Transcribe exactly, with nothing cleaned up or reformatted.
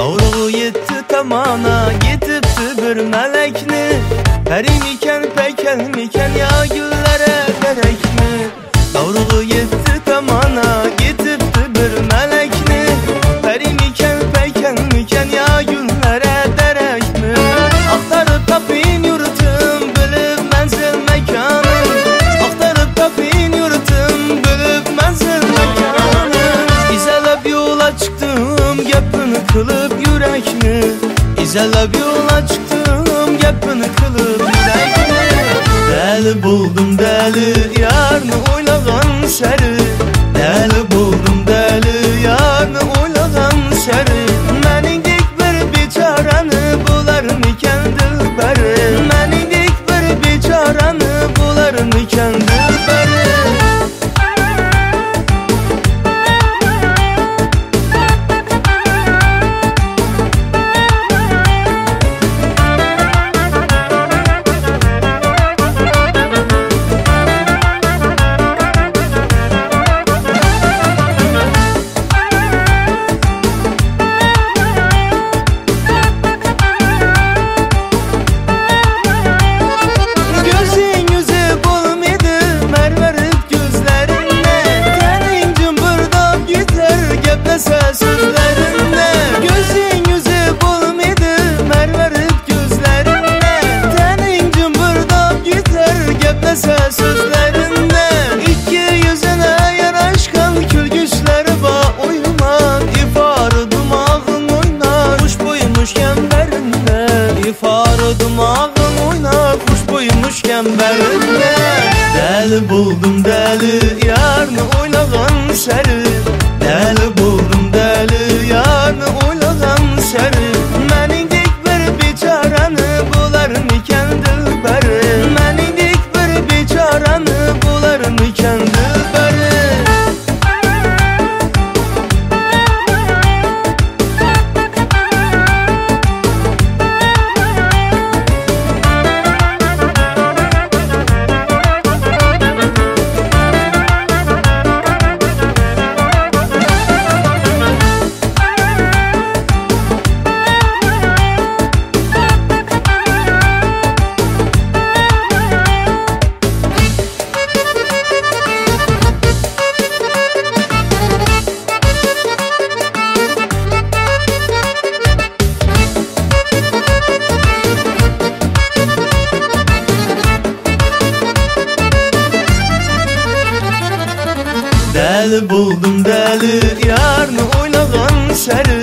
Doğru yetti tamana yetipti bir melekni. Perim iken pekel miken ya güllere gerek mi? Doğru yetti tamana yetipti bir melekni. Perim iken pekel miken ya güllere derek mi? Aktarıp tapin yurtum bilip menzil mekanı. Aktarıp tapin yurtum bilip menzil mekanı. İzelep yola çıktım gepini kılıp yürekni. İzelep yola çıktım gepini kılıp yürekni. Deli buldum deli yarını oylagan seri. Deli buldum deli yarını oylagan seri. Menindik bir biçaranı bularım iken dilberi. Menindik bir biçaranı bularım iken dilberi. Sözlerinde gözün yüzü bulmadı merverit gözlerinde. Tenin cımbırdak gider geplese sözlerinde. İki yüzüne yaraşkan külgüçler bağ oynar. İfarı dumağın oynar kuş boymuş kemberinde. İfarı dumağın oynar kuş boymuş kemberinde. Deli buldum deli yarını oylagan seri. Deli buldum deli yarını oylagan seri. Menindik bir biçaranı bularım iken dilberi. Menindik bir biçaranı bularım iken dilberi. Deli buldum deli yarını oylagan seri.